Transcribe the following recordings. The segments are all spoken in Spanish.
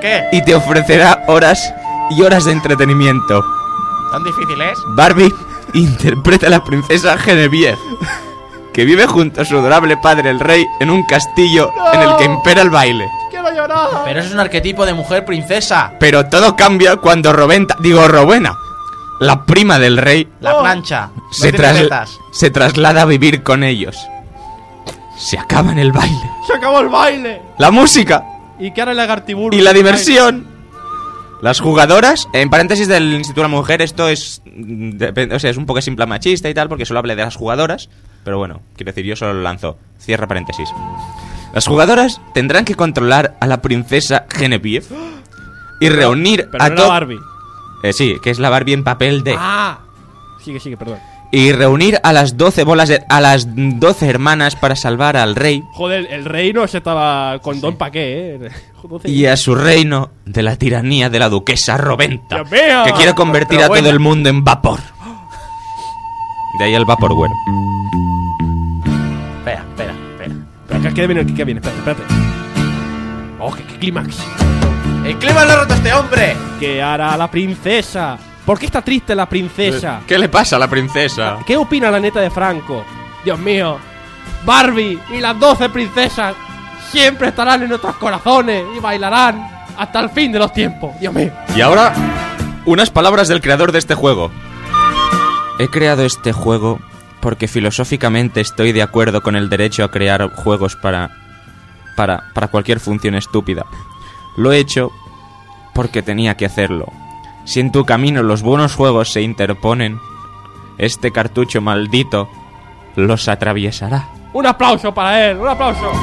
qué? y te ofrecerá horas y horas de entretenimiento. ¿Tan difícil es? Barbie interpreta a la princesa Genevieve, que vive junto a su adorable padre el rey en un castillo en el que impera el baile. ¡Quiero llorar! Pero eso es un arquetipo de mujer princesa. Pero todo cambia cuando Rowena, la prima del rey, La plancha. No se, tiene tetas. se traslada a vivir con ellos. Se acaba en el baile, ¡Se acabó el baile! la música ¿Y qué hará el lagartiburu? y la diversión. Las jugadoras, en paréntesis del Instituto de la Mujer, esto es, o sea, es un poco simple machista y tal, porque solo hablé de las jugadoras, pero bueno, quiero decir, yo solo lo lanzo. Cierra paréntesis. Las jugadoras tendrán que controlar a la princesa Genevieve y reunir Pero a no era Barbie. sí, que es la Barbie en papel de. ¡Ah! Sigue, perdón. Y reunir a las 12 a las 12 hermanas para salvar al rey Joder, el rey no se estaba con don pa' qué, Joder. y a su reino de la tiranía de la duquesa Rowenta, ¡Dios mío! que quiere convertir Pero a todo bueno. el mundo en vapor. De ahí el vaporware. Espera. Pero ¿qué viene? Espérate. ¡Oh, qué clímax! ¡El clima lo ha roto este hombre! ¿Qué hará la princesa? ¿Por qué está triste la princesa? ¿Qué le pasa a la princesa? ¿Qué opina la neta de Franco? Dios mío, Barbie y las 12 princesas siempre estarán en nuestros corazones y bailarán hasta el fin de los tiempos. Dios mío. Y ahora, unas palabras del creador de este juego. He creado este juego porque filosóficamente estoy de acuerdo con el derecho a crear juegos para cualquier función estúpida. Lo he hecho porque tenía que hacerlo. Si en tu camino los buenos juegos se interponen, este cartucho maldito los atraviesará. Un aplauso para él, un aplauso.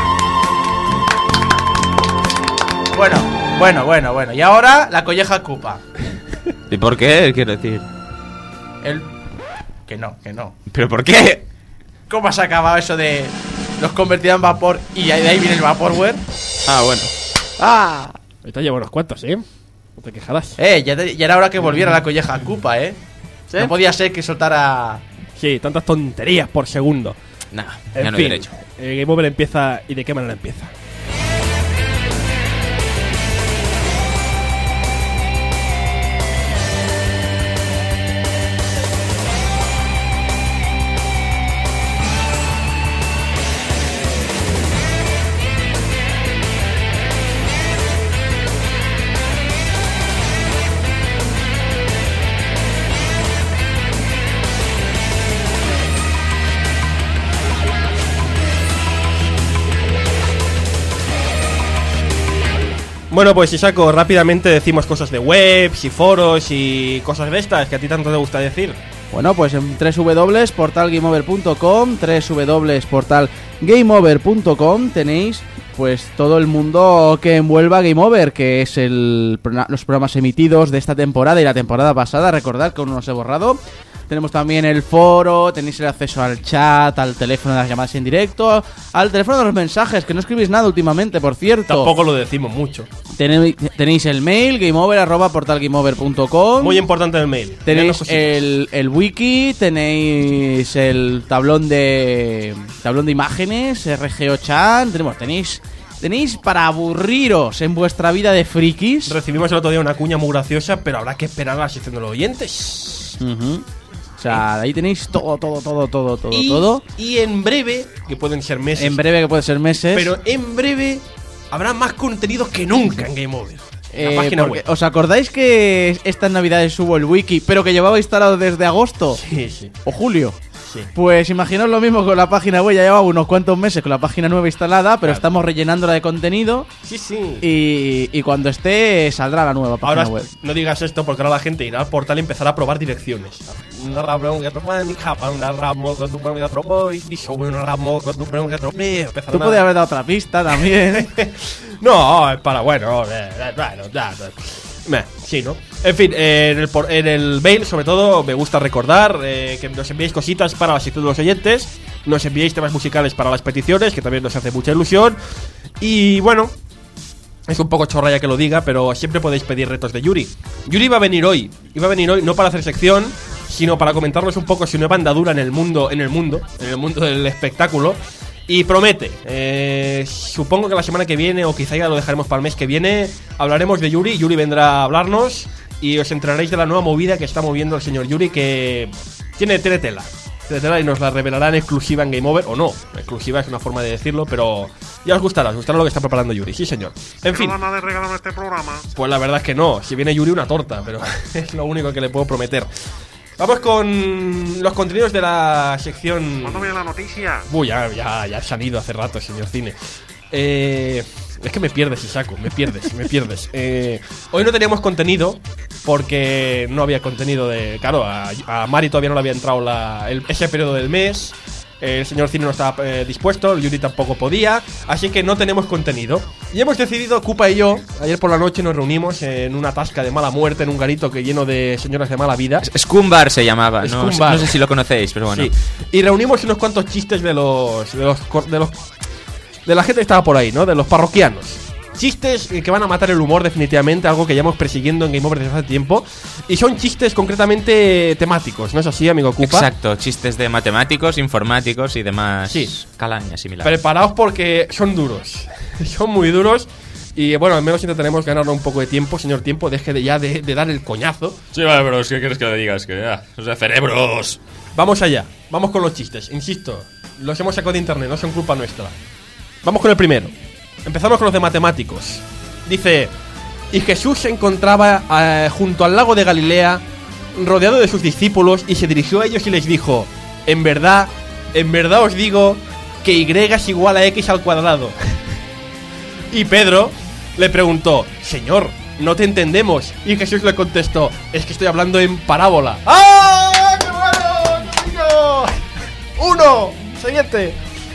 Bueno. Y ahora la colleja Koopa. ¿Y por qué? Quiero decir. Que no. ¿Pero por qué? ¿Cómo has acabado eso de los convertirá en vapor y de ahí viene el vaporware? Ah, bueno. Ahorita llevo unos cuantos, ¿eh? No te quejarás. Ya era hora que volviera la colleja Koopa, ¿Sí? No podía ser que soltara... Sí, tantas tonterías por segundo. Nah, En ya no hay fin, derecho. el Game Over empieza. ¿Y de qué manera empieza? Bueno, pues Isako, rápidamente decimos cosas de webs y foros y cosas de estas que a ti tanto te gusta decir. Bueno, pues en www.portalgameover.com, www.portalgameover.com tenéis pues todo el mundo que envuelva Game Over, que es los programas emitidos de esta temporada y la temporada pasada. Recordad que aún no os he borrado. Tenemos también el foro, tenéis el acceso al chat, al teléfono de las llamadas en directo, al teléfono de los mensajes, que no escribís nada últimamente, por cierto. Tampoco lo decimos mucho. Tenéis el mail, gameover@portalgameover.com. Muy importante el mail. Tenéis Menos el wiki, tenéis el tablón de imágenes, RGO chat, tenéis para aburriros en vuestra vida de frikis. Recibimos el otro día una cuña muy graciosa, pero habrá que esperar a la sección de los oyentes. O sea, ahí tenéis todo. Y en breve, que pueden ser meses, En breve, que puede ser meses. pero en breve habrá más contenido que nunca en Game Over. La página porque, web. ¿os acordáis que estas navidades hubo el wiki, pero que llevaba instalado desde agosto? Sí. ¿O julio? Sí. Pues imaginaos lo mismo con la página web. Ya llevaba unos cuantos meses con la página nueva instalada, pero Claro. estamos rellenándola de contenido. Sí. Y cuando esté, saldrá la nueva página Ahora web. no digas esto porque ahora la gente irá al portal y empezará a probar direcciones. Tú podías haber dado otra pista también. No, es para bueno. Sí, ¿no? En fin, en el mail, sobre todo, me gusta recordar que nos enviéis cositas para la sección de los oyentes. Nos enviéis temas musicales para las peticiones, que también nos hace mucha ilusión. Y bueno, es un poco chorraya que lo diga, pero siempre podéis pedir retos de Yuri. Yuri iba a venir hoy no para hacer sección, sino para comentarnos un poco su nueva andadura en el mundo del espectáculo. Y promete, supongo que la semana que viene, o quizá ya lo dejaremos para el mes que viene, hablaremos de Yuri. Yuri vendrá a hablarnos y os enteraréis de la nueva movida que está moviendo el señor Yuri, que tiene tela. Y nos la revelará en exclusiva en Game Over, o no, exclusiva es una forma de decirlo, pero ya os gustará lo que está preparando Yuri, sí señor. En fin, van a regalar este programa? pues la verdad es que no, si viene Yuri una torta, pero es lo único que le puedo prometer. Vamos con los contenidos de la sección... ¿Cuándo viene la noticia? Uy, ya se han ido hace rato, señor Cine. Es que me pierdes, Isaco, me pierdes. Hoy no teníamos contenido porque no había contenido de... Claro, a Mari todavía no le había entrado ese periodo del mes. El señor Cine no estaba dispuesto, el Yuri tampoco podía, así que no tenemos contenido. Y hemos decidido, Cupa y yo, ayer por la noche nos reunimos en una tasca de mala muerte, en un garito que lleno de señoras de mala vida. Scumbar se llamaba, no Scumbar. sé si lo conocéis, pero bueno. Sí. Y reunimos unos cuantos chistes de la gente que estaba por ahí, ¿no? De los parroquianos. Chistes que van a matar el humor definitivamente, algo que llevamos persiguiendo en Game Over desde hace tiempo. Y son chistes concretamente temáticos, ¿no es así, amigo Cupa? Exacto, chistes de matemáticos, informáticos y demás calañas similares. Preparaos porque son duros. Son muy duros. Y bueno, al menos intentaremos ganarnos un poco de tiempo, señor Tiempo. Deje de dar el coñazo. Sí, vale, pero ¿qué quieres que le digas? O sea, cerebros. Vamos allá, vamos con los chistes. Insisto, los hemos sacado de internet, no son culpa nuestra. Vamos con el primero. Empezamos con los de matemáticos. Dice: y Jesús se encontraba junto al lago de Galilea, rodeado de sus discípulos, y se dirigió a ellos y les dijo: en verdad os digo que Y es igual a X al cuadrado. Y Pedro le preguntó: Señor, no te entendemos. Y Jesús le contestó: es que estoy hablando en parábola. ¡Ah! ¡Qué bueno, chicos! ¡Uno! Siguiente.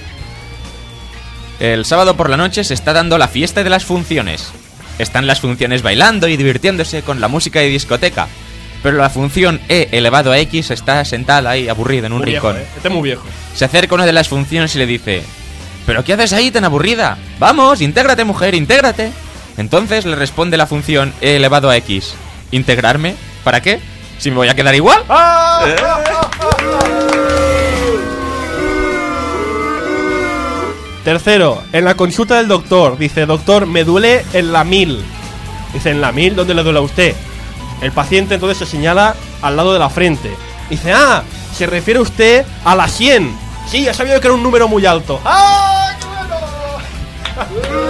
El sábado por la noche se está dando la fiesta de las funciones. Están las funciones bailando y divirtiéndose con la música de discoteca. Pero la función E elevado a X está sentada ahí aburrida en un rincón. Este es muy viejo. Se acerca una de las funciones y le dice: ¿pero qué haces ahí tan aburrida? Vamos, intégrate, mujer, intégrate. Entonces le responde la función E elevado a X: ¿integrarme? ¿Para qué? ¿Si me voy a quedar igual? Tercero, en la consulta del doctor, dice: doctor, me duele en la 1000. Dice: ¿en la 1000? ¿Dónde le duele a usted? El paciente entonces se señala al lado de la frente. Dice: ah, se refiere usted a la 100. Sí, ya sabía que era un número muy alto. ¡Ah, qué bueno!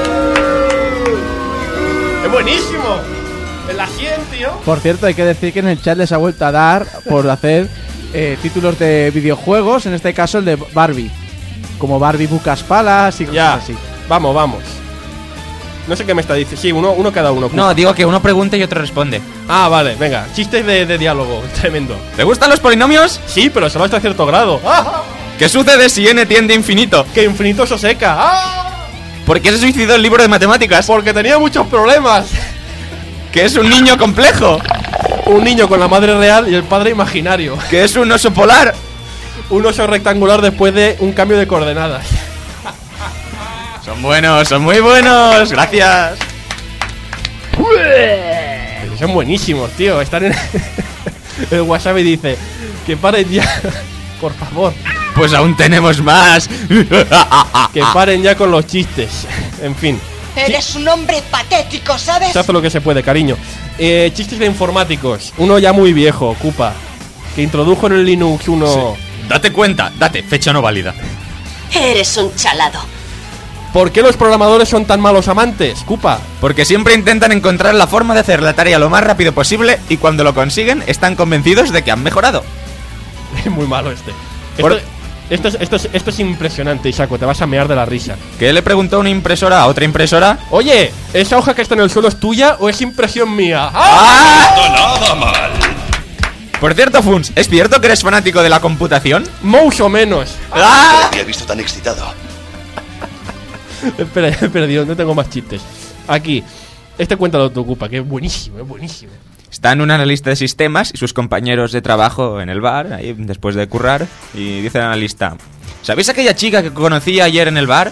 ¡Es buenísimo! En la 100, tío. Por cierto, hay que decir que en el chat les ha vuelto a dar por hacer títulos de videojuegos, en este caso el de Barbie. Como Barbie Bucas Palas y cosas así. Vamos. No sé qué me está diciendo. Sí, uno cada uno. No, digo que uno pregunta y otro responde. Ah, vale, venga. Chistes de diálogo. Tremendo. ¿Te gustan los polinomios? Sí, pero solo hasta cierto grado. ¡Ah! ¿Qué sucede si n tiende a infinito? Que infinito se seca. ¡Ah! ¿Por qué se suicidó el libro de matemáticas? Porque tenía muchos problemas. Que es un niño complejo. Un niño con la madre real y el padre imaginario. Que es un oso polar. Un oso rectangular después de un cambio de coordenadas. Son buenos, son muy buenos. Gracias. Son buenísimos, tío. Están en el WhatsApp y dice: que paren ya, por favor. Pues aún tenemos más. Que paren ya con los chistes. En fin. Eres un hombre patético, ¿sabes? Se hace lo que se puede, cariño. Chistes de informáticos. Uno ya muy viejo, Cupa, que introdujo en el Linux uno... Sí. Date cuenta, fecha no válida. Eres un chalado. ¿Por qué los programadores son tan malos amantes, Cupa? Porque siempre intentan encontrar la forma de hacer la tarea lo más rápido posible y cuando lo consiguen están convencidos de que han mejorado. Es muy malo este. Esto es impresionante, Isaco, te vas a mear de la risa. ¿Qué le preguntó una impresora a otra impresora? Oye, ¿esa hoja que está en el suelo es tuya o es impresión mía? ¡Ah! Nada mal. Por cierto, Funs, ¿es cierto que eres fanático de la computación? Más o menos. ¡Ah! No te había visto tan excitado. Espera, he perdido, no tengo más chistes. Aquí, este cuéntalo tú, Cupa, que es buenísimo, es buenísimo. Está en un analista de sistemas y sus compañeros de trabajo en el bar, ahí después de currar, y dice el analista: ¿sabéis aquella chica que conocí ayer en el bar?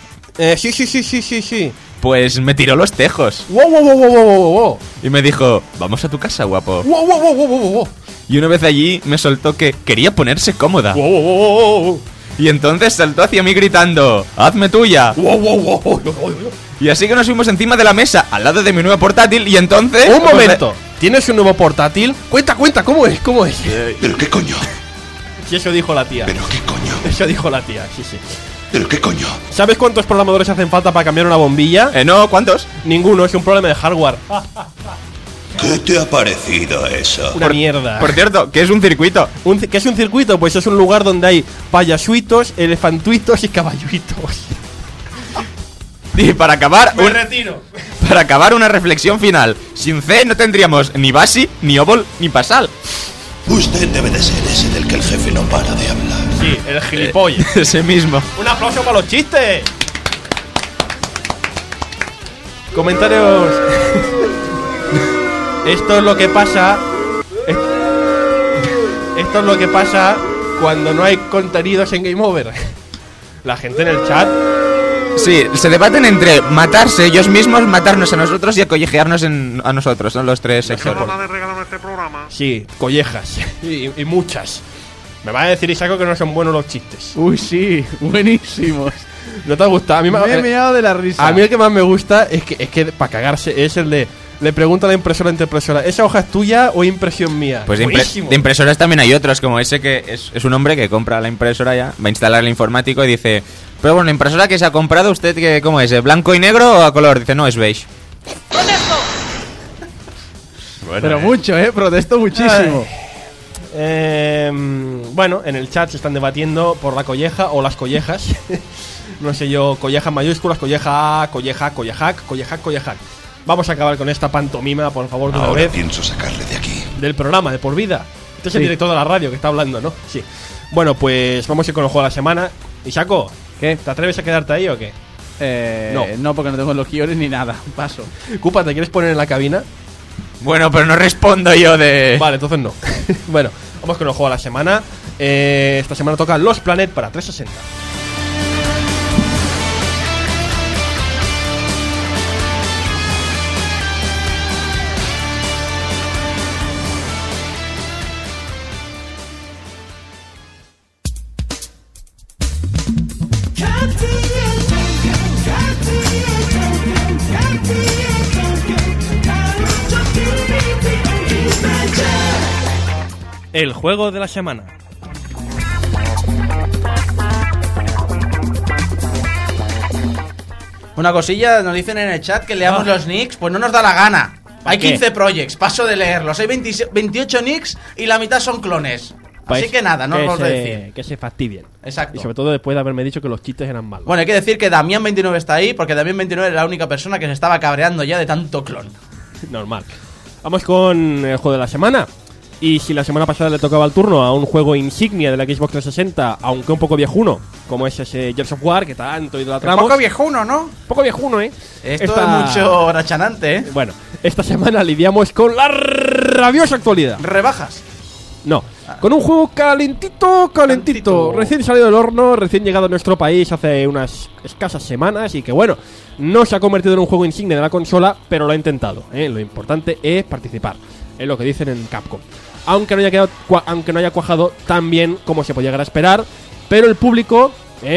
Sí. Pues me tiró los tejos. Wow. Y me dijo: vamos a tu casa, guapo. Wow. Y una vez allí me soltó que quería ponerse cómoda. Wow. Y entonces saltó hacia mí gritando: ¡hazme tuya! Y así que nos fuimos encima de la mesa, al lado de mi nuevo portátil, y entonces... ¡Un momento! ¿Tienes un nuevo portátil? Cuenta, ¿cómo es? ¿Pero qué coño? Sí, eso dijo la tía. ¿Pero qué coño? Eso dijo la tía, sí. ¿Pero qué coño? ¿Sabes cuántos programadores hacen falta para cambiar una bombilla? No, ¿cuántos? Ninguno, es un problema de hardware. ¿Qué te ha parecido eso? Una mierda. Por cierto, ¿qué es un circuito? ¿Qué es un circuito? Pues es un lugar donde hay payasuitos, elefantuitos y caballuitos. Y para acabar... Me retiro. Para acabar, una reflexión final. Sin C no tendríamos ni Basi, ni Obol, ni Pasal. Usted debe de ser ese del que el jefe no para de hablar. Sí, el gilipollas. Ese mismo. ¡Un aplauso para los chistes! Comentarios. Esto es lo que pasa. Esto es lo que pasa cuando no hay contenidos en Game Over. La gente en el chat. Sí, se debaten entre matarse ellos mismos, matarnos a nosotros y acollejearnos a nosotros. Son los tres sectores. Semana de regalo en este programa. Sí, collejas. Y muchas. Me va a decir Isaaco que no son buenos los chistes. Uy, sí, buenísimos. ¿No te ha gustado? A mí Me he meado de la risa. A mí el que más me gusta es que para cagarse es el de... Le pregunta a la impresora ¿esa hoja es tuya o impresión mía? Pues de impresoras también hay otros, como ese que es un hombre que compra la impresora ya, va a instalar el informático y dice: pero bueno, la impresora que se ha comprado, ¿usted que cómo es? ¿Blanco y negro o a color? Dice: no, es beige. Bueno, pero mucho, protesto muchísimo. Bueno, en el chat se están debatiendo por la colleja o las collejas. No sé yo, colleja en mayúsculas, colleja A, colleja, collejac. Vamos a acabar con esta pantomima, por favor, de una Ahora vez. pienso sacarle de aquí. Del programa, de por vida. Este es el director de la radio que está hablando, ¿no? Sí. Bueno, pues vamos a ir con el juego de la semana. Isako, ¿qué? ¿Te atreves a quedarte ahí o qué? No, porque no tengo los guiones ni nada. Paso. Cupa, ¿te quieres poner en la cabina? Bueno, pero no respondo yo de... Vale, entonces no. Bueno, vamos con el juego de la semana. Esta semana toca Los Planet para 360. El juego de la semana. Una cosilla, nos dicen en el chat que leamos los nicks, pues no nos da la gana. Hay 15 projects, paso de leerlos. Hay 28 nicks y la mitad son clones. Pues así que nada, no os lo voy a decir. Que se fastidien. Exacto. Y sobre todo después de haberme dicho que los chistes eran malos. Bueno, hay que decir que Damián29 está ahí, porque Damián29 era la única persona que se estaba cabreando ya de tanto clon. Normal. Vamos con el juego de la semana. Y si la semana pasada le tocaba el turno a un juego insignia de la Xbox 360, aunque un poco viejuno, como es ese Gears of War, que tanto idolatramos. Un poco viejuno, ¿no? Un poco viejuno, ¿eh? Esto es mucho rachanante, ¿eh? Bueno, esta semana lidiamos con la rabiosa actualidad. ¿Rebajas? No, con un juego calentito, recién salido del horno, recién llegado a nuestro país hace unas escasas semanas y que bueno, no se ha convertido en un juego insignia de la consola, pero lo ha intentado, ¿eh? Lo importante es participar, es lo que dicen en Capcom. Aunque no haya cuajado tan bien como se podía llegar a esperar, pero el público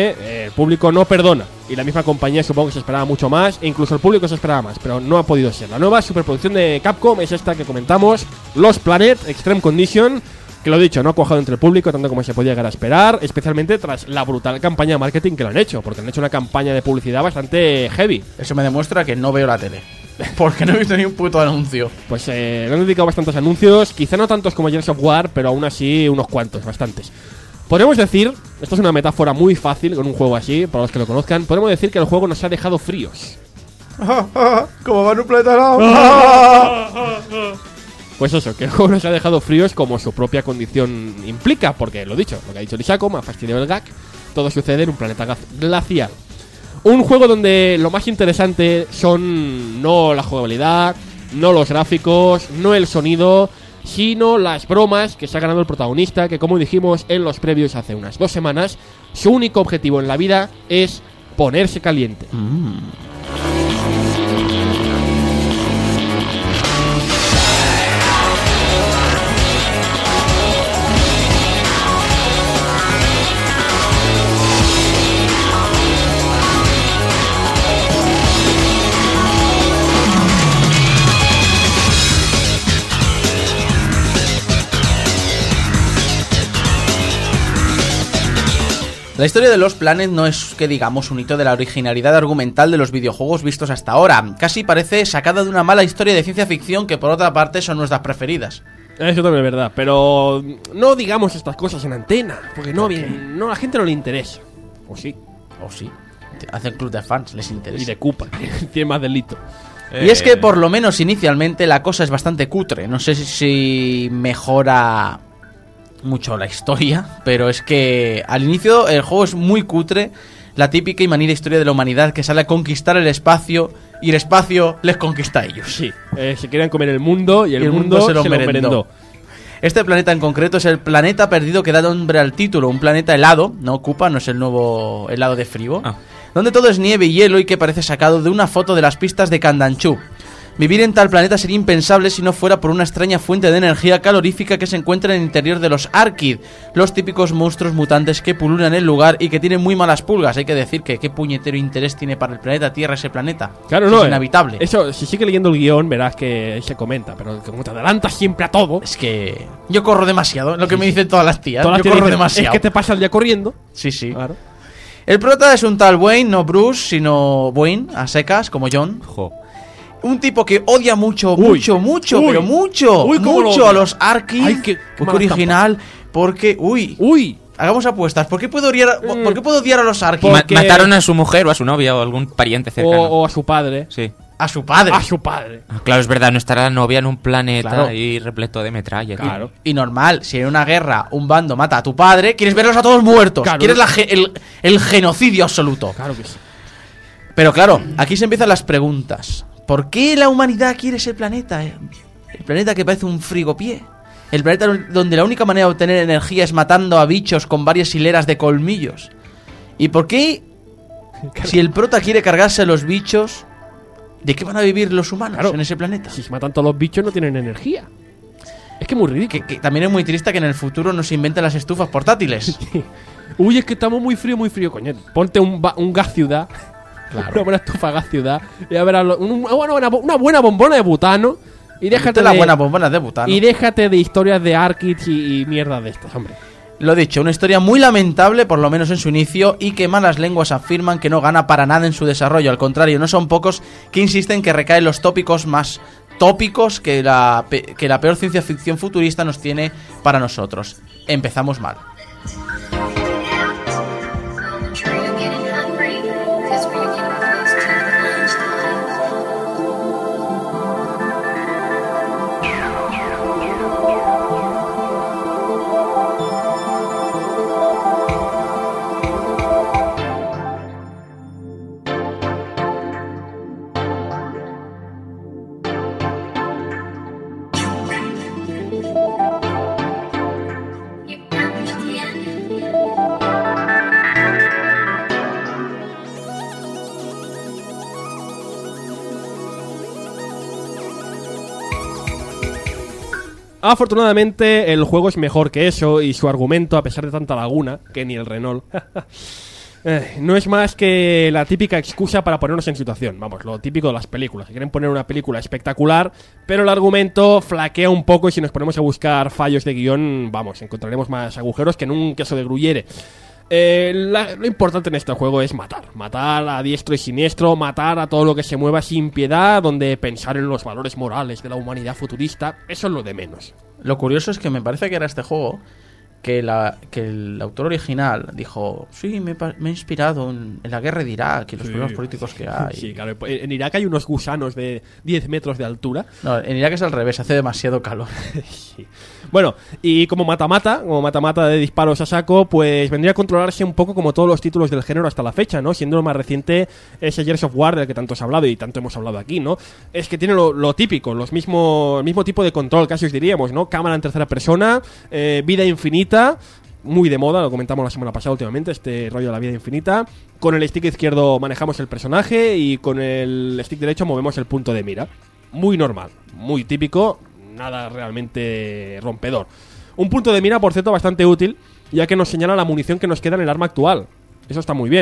no perdona. Y la misma compañía supongo que se esperaba mucho más, e incluso el público se esperaba más, pero no ha podido ser. La nueva superproducción de Capcom es esta que comentamos, Los Planet Extreme Condition, que lo dicho, no ha cuajado entre el público tanto como se podía llegar a esperar, especialmente tras la brutal campaña de marketing que lo han hecho, porque han hecho una campaña de publicidad bastante heavy. Eso me demuestra que no veo la tele. Porque no he visto ni un puto anuncio. Pues le han dedicado bastantes anuncios, quizá no tantos como Gears of War, pero aún así unos cuantos, bastantes. Podemos decir, esto es una metáfora muy fácil con un juego así, para los que lo conozcan, podemos decir que el juego nos ha dejado fríos. Como van un planeta lado. Pues eso, que el juego nos ha dejado fríos como su propia condición implica, porque lo dicho, lo que ha dicho Lisako, me ha fastidiado el gag, todo sucede en un planeta glacial. Un juego donde lo más interesante son no la jugabilidad, no los gráficos, no el sonido, sino las bromas que se ha ganado el protagonista, que como dijimos en los previos hace unas 2 semanas, su único objetivo en la vida es ponerse caliente. La historia de Lost Planet no es, que digamos, un hito de la originalidad argumental de los videojuegos vistos hasta ahora. Casi parece sacada de una mala historia de ciencia ficción que, por otra parte, son nuestras preferidas. Eso también es verdad, pero no digamos estas cosas en antena, porque no, bien, no, a la gente no le interesa. O sí. O sí. Hacen club de fans, les interesa. Y de Koopa, tiene más delito. Y es que, por lo menos inicialmente, la cosa es bastante cutre. No sé si mejora mucho la historia, pero es que al inicio el juego es muy cutre. La típica y manida historia de la humanidad que sale a conquistar el espacio y el espacio les conquista a ellos. Sí, se querían comer el mundo y el mundo se lo merendó. Este planeta en concreto es el planeta perdido que da nombre al título, un planeta helado, no Koopa, no es el nuevo helado de Frivo, donde todo es nieve y hielo y que parece sacado de una foto de las pistas de Kandanchu. Vivir en tal planeta sería impensable si no fuera por una extraña fuente de energía calorífica que se encuentra en el interior de los Arkid, los típicos monstruos mutantes que pululan el lugar y que tienen muy malas pulgas. Hay que decir que qué puñetero interés tiene para el planeta Tierra ese planeta. Claro, si no, es inhabitable. Eso, si sigue leyendo el guión, verás que se comenta, pero como te adelantas siempre a todo. Es que yo corro demasiado, lo que me dicen todas las tías. Todas las yo tías corro dicen, demasiado. Es que te pasa el día corriendo. Sí, sí. Claro. El prota es un tal Wayne, no Bruce, sino Wayne, a secas, como John. Un tipo que odia mucho, mucho, pero mucho a los Arkid. Ay, qué original. Porque, hagamos apuestas. ¿Por qué puedo odiar a los Arkid? Mataron a su mujer o a su novia o algún pariente cercano. O a su padre. Sí. A su padre. A su padre. Claro, es verdad, no estará la novia en un planeta Claro. ahí repleto de metralla. tío. Claro. Y normal, si en una guerra un bando mata a tu padre, quieres verlos a todos muertos. Claro. Quieres el genocidio absoluto. Claro que sí. Pero claro, aquí se empiezan las preguntas. ¿Por qué la humanidad quiere ese planeta? El planeta que parece un frigopié. El planeta donde la única manera de obtener energía es matando a bichos con varias hileras de colmillos. ¿Y por qué, si el prota quiere cargarse a los bichos, de qué van a vivir los humanos en ese planeta? Si se matan todos los bichos no tienen energía. Es que es muy ridículo. Que también es muy triste que en el futuro no se inventen las estufas portátiles. Uy, es que estamos muy frío, coño. Ponte un gas ciudad. Claro. Una buena estufa gas ciudad. Y a ver, una buena bombona de butano. Y déjate las buenas bombonas de butano. Y déjate de historias de Arkid y mierda de estas, hombre. Lo dicho, una historia muy lamentable, por lo menos en su inicio, y que malas lenguas afirman que no gana para nada en su desarrollo. Al contrario, no son pocos que insisten que recaen los tópicos más tópicos que la peor ciencia ficción futurista nos tiene para nosotros. Empezamos mal. Afortunadamente el juego es mejor que eso y su argumento, a pesar de tanta laguna, que ni el Renault, no es más que la típica excusa para ponernos en situación. Vamos, lo típico de las películas. Quieren poner una película espectacular, pero el argumento flaquea un poco y si nos ponemos a buscar fallos de guión, vamos, encontraremos más agujeros que en un queso de gruyere. Lo importante en este juego es matar a diestro y siniestro, matar a todo lo que se mueva sin piedad, donde pensar en los valores morales de la humanidad futurista, eso es lo de menos. Lo curioso es que me parece que era este juego que el autor original dijo, sí, me he inspirado en la guerra de Irak y los problemas políticos que hay. Sí, claro, en Irak hay unos gusanos de 10 metros de altura. No, en Irak es al revés, hace demasiado calor. Sí. Bueno, y como mata-mata de disparos a saco, pues vendría a controlarse un poco como todos los títulos del género hasta la fecha, ¿no? Siendo lo más reciente ese Gears of War del que tanto has hablado y tanto hemos hablado aquí, ¿no? Es que tiene lo típico, el mismo tipo de control, casi os diríamos, ¿no? Cámara en tercera persona, vida infinita, muy de moda, lo comentamos la semana pasada últimamente, este rollo de la vida infinita. Con el stick izquierdo manejamos el personaje y con el stick derecho movemos el punto de mira. Muy normal, muy típico, nada realmente rompedor. Un punto de mira, por cierto, bastante útil, ya que nos señala la munición que nos queda en el arma actual. Eso está muy bien,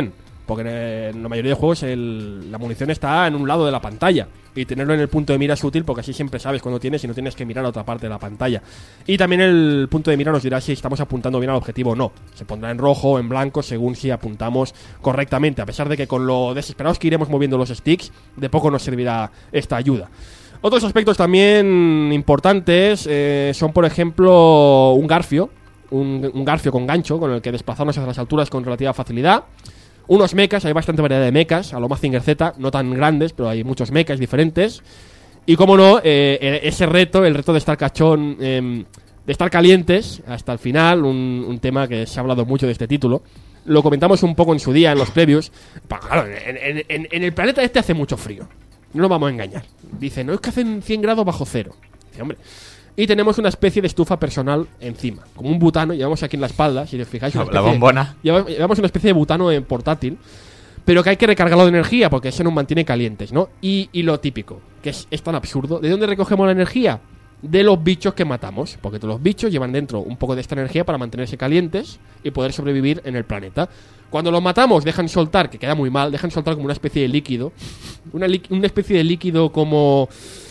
porque en la mayoría de juegos la munición está en un lado de la pantalla, y tenerlo en el punto de mira es útil porque así siempre sabes cuando tienes y no tienes que mirar a otra parte de la pantalla. Y también el punto de mira nos dirá si estamos apuntando bien al objetivo o no. Se pondrá en rojo o en blanco según si apuntamos correctamente, a pesar de que con lo desesperados que iremos moviendo los sticks, de poco nos servirá esta ayuda. Otros aspectos también importantes son, por ejemplo, un garfio. Un garfio con gancho con el que desplazarnos hacia las alturas con relativa facilidad. Unos mechas, hay bastante variedad de mechas, a lo Mazinger Z, no tan grandes, pero hay muchos mechas diferentes. Y como no, ese reto, el reto de estar cachón, de estar calientes hasta el final, un tema que se ha hablado mucho de este título. Lo comentamos un poco en su día, en los previews. Claro, en el planeta este hace mucho frío, no nos vamos a engañar. Dice, no es que hacen 100 grados bajo cero. Dice, hombre... Y tenemos una especie de estufa personal encima, como un butano, llevamos aquí en la espalda, si os fijáis. La bombona. Llevamos una especie de butano en portátil, pero que hay que recargarlo de energía porque eso nos mantiene calientes, ¿no? Y lo típico, que es tan absurdo, ¿de dónde recogemos la energía? De los bichos que matamos, porque todos los bichos llevan dentro un poco de esta energía para mantenerse calientes y poder sobrevivir en el planeta. Cuando los matamos dejan soltar, que queda muy mal, dejan soltar como una especie de líquido, una especie de líquido como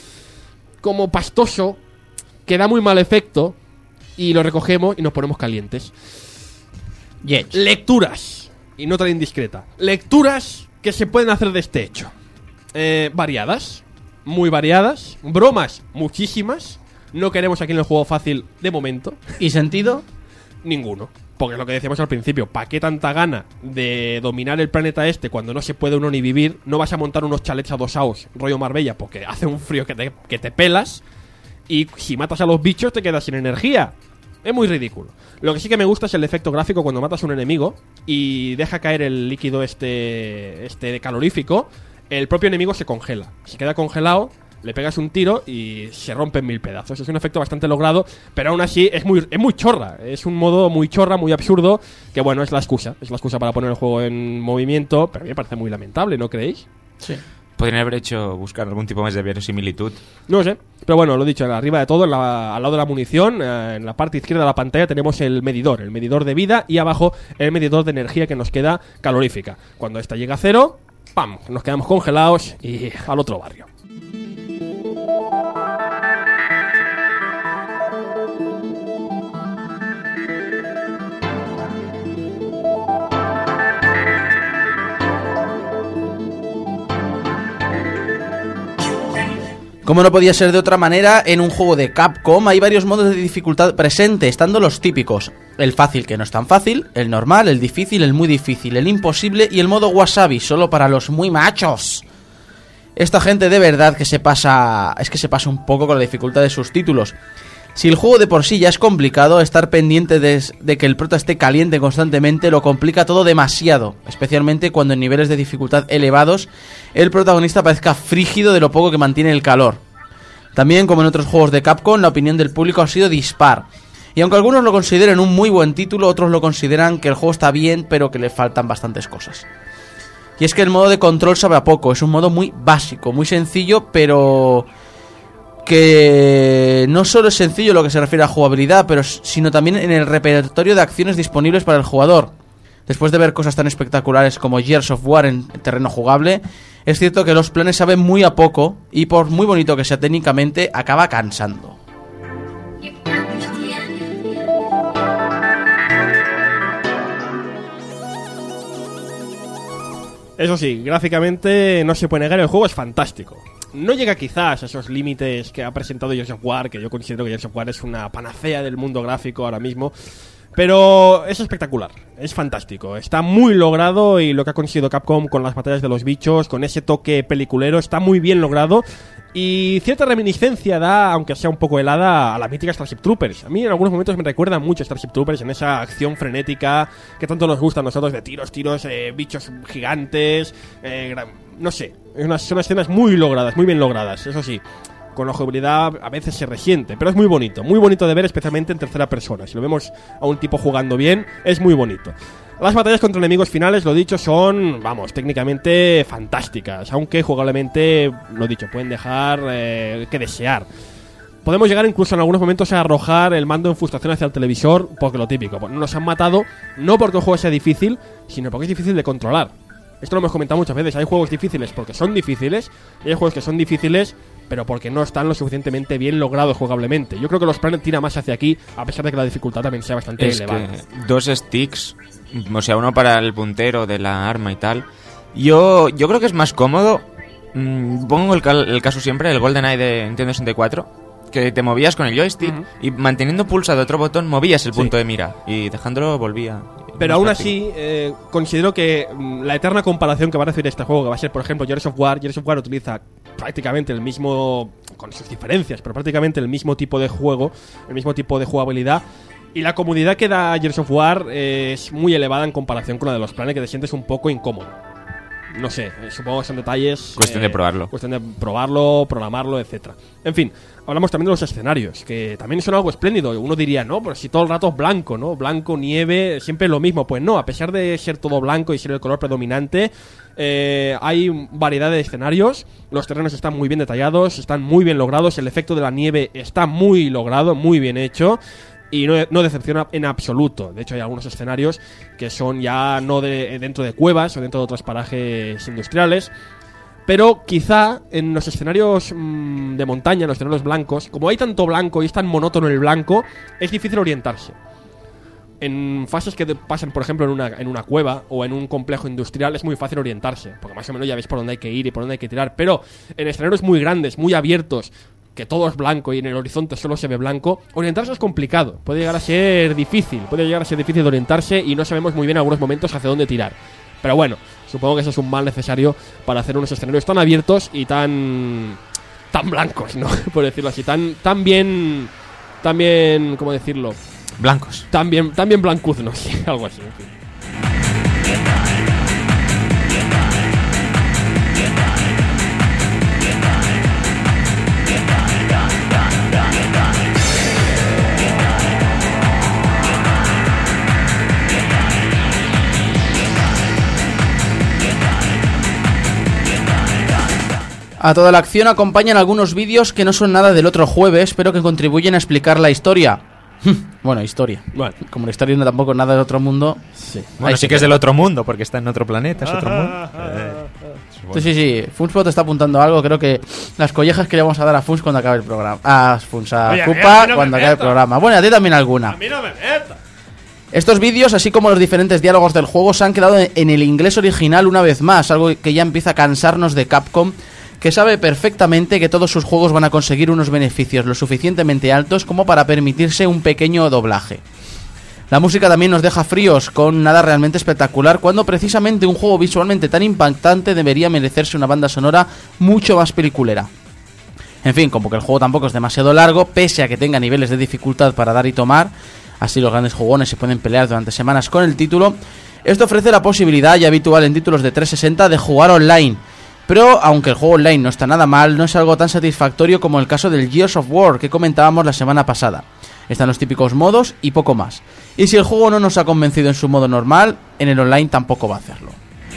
pastoso, que da muy mal efecto, y lo recogemos y nos ponemos calientes. Yes. Lecturas, y no tan indiscreta, lecturas que se pueden hacer de este hecho. Variadas, muy variadas. Bromas, muchísimas. No queremos aquí en el juego fácil de momento. ¿Y sentido? Ninguno. Porque es lo que decíamos al principio, ¿para qué tanta gana de dominar el planeta este cuando no se puede uno ni vivir? No vas a montar unos chalets adosados rollo Marbella porque hace un frío que te pelas. Y si matas a los bichos te quedas sin energía. Es muy ridículo. Lo que sí que me gusta es el efecto gráfico cuando matas a un enemigo y deja caer el líquido este calorífico. El propio enemigo se congela. Se queda congelado, le pegas un tiro y se rompe en 1000 pedazos. Es un efecto bastante logrado, pero aún así es muy chorra. Es un modo muy chorra, muy absurdo, que bueno, es la excusa. Es la excusa para poner el juego en movimiento, pero a mí me parece muy lamentable, ¿no creéis? Sí. Podrían haber buscar algún tipo más de verosimilitud. No sé, pero bueno, lo dicho, arriba de todo, al lado de la munición, en la parte izquierda de la pantalla tenemos el medidor de vida, y abajo el medidor de energía que nos queda calorífica. Cuando esta llega a cero, ¡pam!, nos quedamos congelados y al otro barrio. Como no podía ser de otra manera, en un juego de Capcom hay varios modos de dificultad presentes, estando los típicos: el fácil, que no es tan fácil, el normal, el difícil, el muy difícil, el imposible y el modo wasabi, solo para los muy machos. Esta gente de verdad que se pasa un poco con la dificultad de sus títulos. Si el juego de por sí ya es complicado, estar pendiente de que el prota esté caliente constantemente lo complica todo demasiado, especialmente cuando en niveles de dificultad elevados el protagonista parezca frígido de lo poco que mantiene el calor. También, como en otros juegos de Capcom, la opinión del público ha sido dispar. Y aunque algunos lo consideren un muy buen título, otros lo consideran que el juego está bien, pero que le faltan bastantes cosas. Y es que el modo de control sabe a poco, es un modo muy básico, muy sencillo, pero que no solo es sencillo en lo que se refiere a jugabilidad, sino también en el repertorio de acciones disponibles para el jugador. Después de ver cosas tan espectaculares como Gears of War en terreno jugable, es cierto que los planes saben muy a poco y por muy bonito que sea técnicamente, acaba cansando. Eso sí, gráficamente no se puede negar, el juego es fantástico. No llega quizás a esos límites que ha presentado Gears of War, que yo considero que Gears of War es una panacea del mundo gráfico ahora mismo, pero es espectacular, es fantástico, está muy logrado, y lo que ha conseguido Capcom con las batallas de los bichos, con ese toque peliculero, está muy bien logrado. Y cierta reminiscencia da, aunque sea un poco helada, a la mítica Starship Troopers. A mí en algunos momentos me recuerda mucho a Starship Troopers, en esa acción frenética que tanto nos gusta a nosotros, de tiros, bichos gigantes, no sé, son escenas muy logradas, muy bien logradas, eso sí. Con la jugabilidad a veces se resiente, pero es muy bonito de ver, especialmente en tercera persona. Si lo vemos a un tipo jugando bien, es muy bonito. Las batallas contra enemigos finales, lo dicho, son, técnicamente fantásticas, aunque jugablemente, lo dicho, pueden dejar que desear. Podemos llegar incluso en algunos momentos a arrojar el mando en frustración hacia el televisor, porque lo típico, no nos han matado, no porque el juego sea difícil, sino porque es difícil de controlar. Esto lo hemos comentado muchas veces. Hay juegos difíciles porque son difíciles, y hay juegos que son difíciles pero porque no están lo suficientemente bien logrados jugablemente. Yo creo que los Planet tira más hacia aquí, a pesar de que la dificultad también sea bastante elevada. Que 2 sticks, o sea, uno para el puntero de la arma y tal. Yo creo que es más cómodo. Pongo el caso siempre, el GoldenEye de Nintendo 64, que te movías con el joystick y manteniendo pulsado otro botón movías el punto de mira y dejándolo volvía. Pero aún así, considero que la eterna comparación que va a recibir este juego, que va a ser, por ejemplo, Gears of War utiliza prácticamente el mismo, con sus diferencias, pero prácticamente el mismo tipo de juego, el mismo tipo de jugabilidad. Y la comodidad que da Gears of War es muy elevada en comparación con la de los Planet, que te sientes un poco incómodo. No sé, supongo que son detalles. Cuestión de probarlo. Cuestión de probarlo, programarlo, etcétera. En fin, hablamos también de los escenarios, que también son algo espléndido. Uno diría, no, pero si todo el rato es blanco, ¿no? Blanco, nieve, siempre lo mismo. Pues no, a pesar de ser todo blanco y ser el color predominante, hay variedad de escenarios. Los terrenos están muy bien detallados, están muy bien logrados. El efecto de la nieve está muy logrado, muy bien hecho. Y no decepciona en absoluto. De hecho, hay algunos escenarios que son ya no dentro de cuevas o dentro de otros parajes industriales. Pero quizá en los escenarios de montaña, en los escenarios blancos, como hay tanto blanco y es tan monótono el blanco, es difícil orientarse. En fases que pasan, por ejemplo, en una cueva o en un complejo industrial, es muy fácil orientarse, porque más o menos ya ves por dónde hay que ir y por dónde hay que tirar. Pero en escenarios muy grandes, muy abiertos, que todo es blanco y en el horizonte solo se ve blanco, orientarse es complicado, puede llegar a ser difícil de orientarse y no sabemos muy bien en algunos momentos hacia dónde tirar. Pero bueno, supongo que eso es un mal necesario para hacer unos escenarios tan abiertos y tan blancos, ¿no? Por decirlo así, tan bien, ¿cómo decirlo? Blancos. Tan bien blancuznos, sí, algo así, en fin. A toda la acción acompañan algunos vídeos que no son nada del otro jueves, pero que contribuyen a explicar la historia. Bueno, historia. Bueno. Como la historia no tampoco es nada del otro mundo. Sí. Bueno, sí que es del otro mundo, porque está en otro planeta, es otro mundo. Bueno. Sí. Funspot te está apuntando algo. Creo que las collejas que le vamos a dar a Funs cuando acabe el programa. A Cupa cuando acabe el programa. Bueno, a ti también alguna. A mí no me metas. Estos vídeos, así como los diferentes diálogos del juego, se han quedado en el inglés original una vez más, algo que ya empieza a cansarnos de Capcom, que sabe perfectamente que todos sus juegos van a conseguir unos beneficios lo suficientemente altos como para permitirse un pequeño doblaje. La música también nos deja fríos, con nada realmente espectacular, cuando precisamente un juego visualmente tan impactante debería merecerse una banda sonora mucho más peliculera. En fin, como que el juego tampoco es demasiado largo, pese a que tenga niveles de dificultad para dar y tomar, así los grandes jugones se pueden pelear durante semanas con el título. Esto ofrece la posibilidad, ya habitual en títulos de 360, de jugar online. Pero, aunque el juego online no está nada mal, no es algo tan satisfactorio como el caso del Gears of War que comentábamos la semana pasada. Están los típicos modos y poco más. Y si el juego no nos ha convencido en su modo normal, en el online tampoco va a hacerlo.